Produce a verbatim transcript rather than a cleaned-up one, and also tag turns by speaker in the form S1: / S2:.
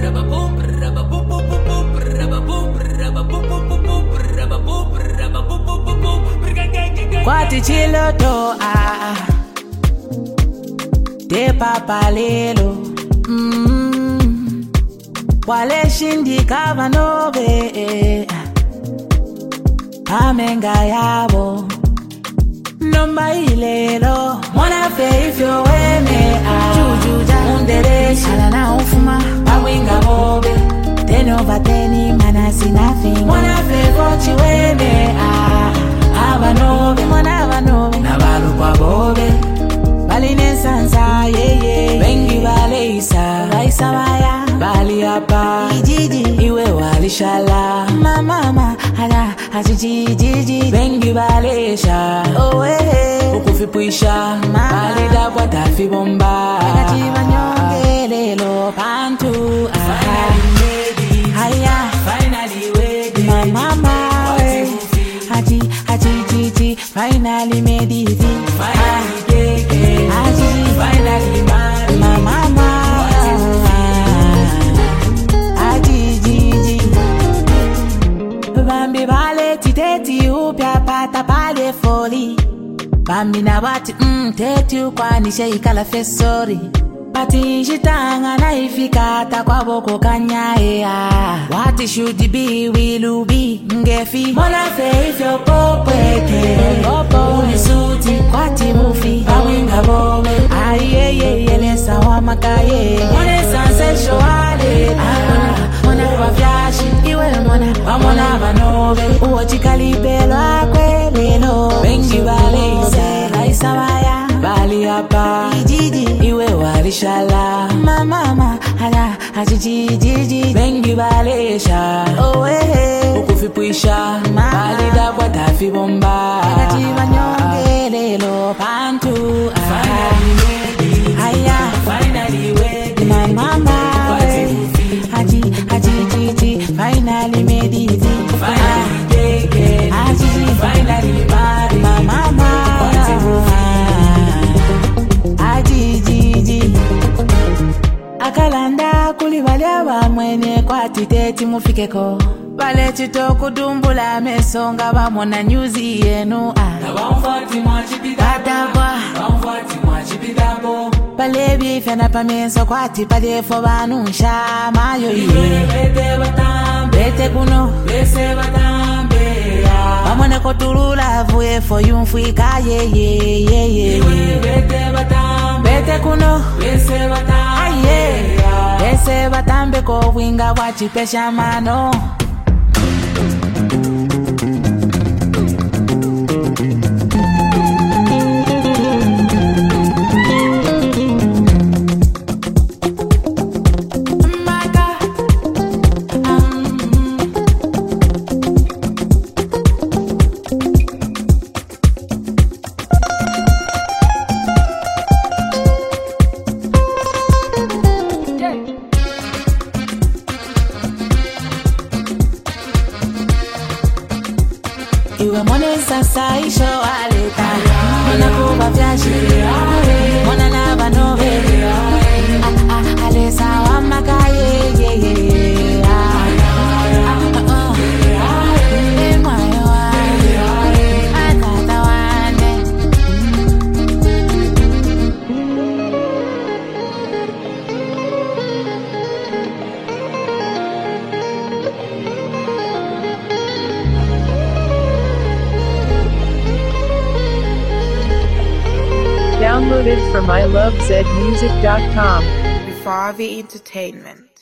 S1: Kwati chiloto ah de papalelo mm wale shindi kavanove amenga yabo nomba ilelo mwana fe ifyo wene ah jujuja undere shala na ufuma awinga bobe teno bateni manasi nothing mwana fe kochi wene ah abanove mwana abanove nabalu kwa bobe baline sansa yeye bengi bale isa raisa baya bali hapa jiji iwe walishala mama mama hala hajiji bengi bale sha owe ukufipuisha bali da kwa tafi bomba kajiba nyongelelo pantu haya finally ready mama haji haji jiji finally made it finally gay haji finally married mama haji jiji bambi bale titeti upya pata pale foli bambi na wati mm teti kwani sheikala fesori Pati shitanga na ifika takwa boko kanyae ah. What should be will be ngefi mona fe ifyo popweke unisuti kwati mufi awinga bobe aye ye ye lesa wa makaye mone sensationale ah. Mona kwa flashi iwe mona wamona banove uo chikalipelo akwelelo bengi bale ise laisa baya bali hapa jiji iwe walishala mama mama hala hajiji jiji bengi balesha owe ukufipuisha bali da kwa tafi bomba kajiba nyongelelo pantu haya finally ready mama mama haji haji jiji finally made it finally gay haji finally married mama mama akalanda kuli balya bamwene kwatiteti mufikeko bale chito kudumbula mesonga bamona nyuzi yenu ah bamfati mwachipidabwa bamfati mwachipidabo bale bifena pameso kwati pale fo banusha mayo iwe bete batambe bete kuno bese batambe bamone kotulula vuye fo yumfika ye ye ye ye iwe bete batambe bete kuno bese batambe ese batambe ko winga wachipesha mano iwe mone sasa isho aleta mona kuba flashi mona na banove alesa wa makaye ye ye
S2: Downloaded from I love zed music dot com.
S3: Before the entertainment.